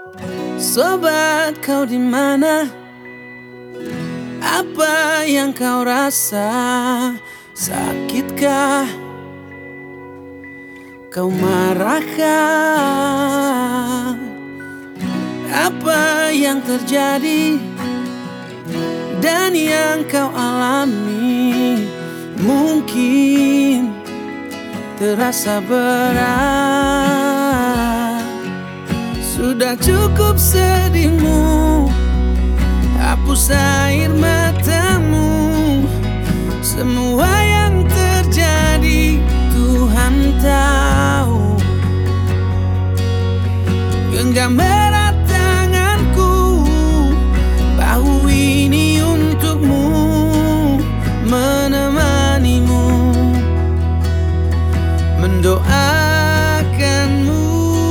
Sobat, kau di mana? Apa yang kau rasa? Sakitkah? Kau marahkah? Apa yang terjadi dan yang kau alami mungkin terasa berat. Sudah cukup sedihmu, hapus air matamu. Semua yang terjadi Tuhan tahu. Genggam erat tanganku, bahu ini untukmu, menemanimu, mendoakanmu.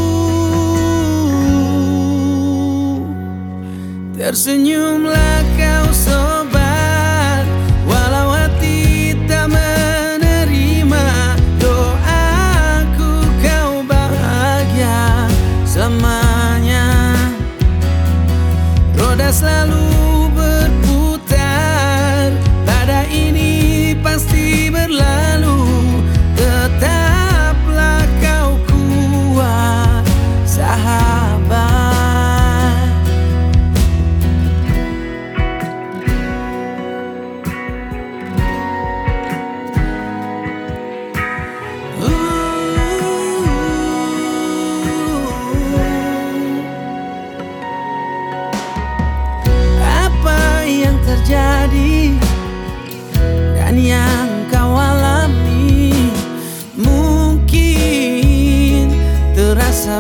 Tersenyumlah kau sobat, walau hati tak menerima doaku, kau bahagia selamanya. Roda selalu berputar, badai ini pasti berlalu. Tetaplah kau kuat, sahabat. Terjadi dan yang kau alami mungkin terasa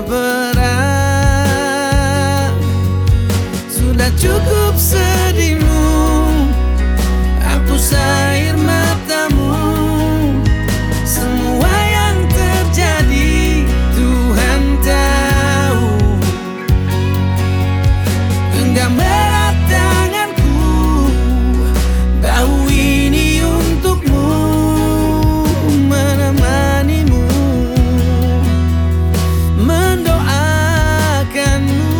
berat. Sudah cukup sedihmu, hapus air matamu. Semua yang terjadi Tuhan tahu. Genggam erat tanganku, bahu ini untukmu, menemanimu, mendoakanmu.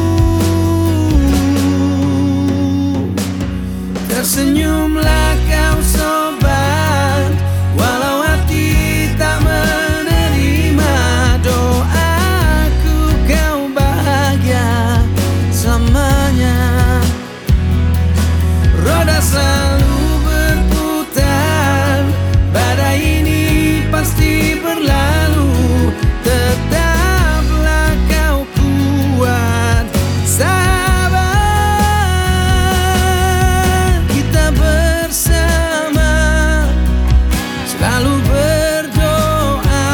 Tersenyumlah kau sobat, walau hati tak menerima doaku, kau bahagia selamanya. Roda selalu berputar, badai ini pasti berlalu. Tetaplah kau kuat, sahabat. Kita bersama selalu berdoa,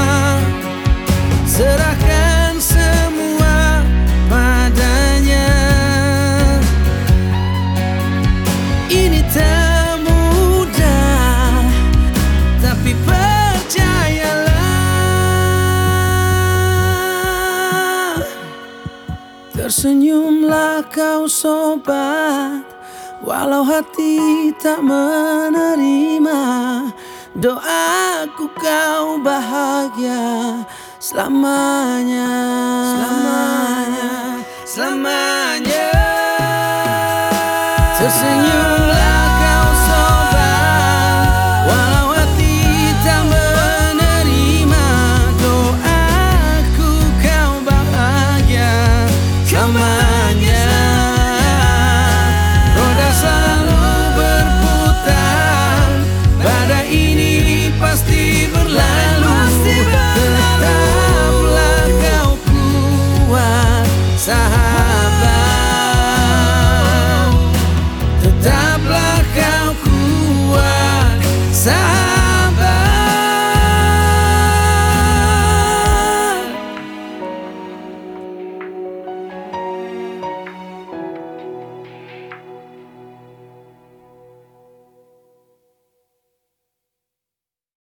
serahkan semua padanya. Ini tak mudah, tapi percayalah. Tersenyumlah kau sobat, walau hati tak menerima doaku, kau bahagia selamanya. Selamanya, selamanya. Tersenyum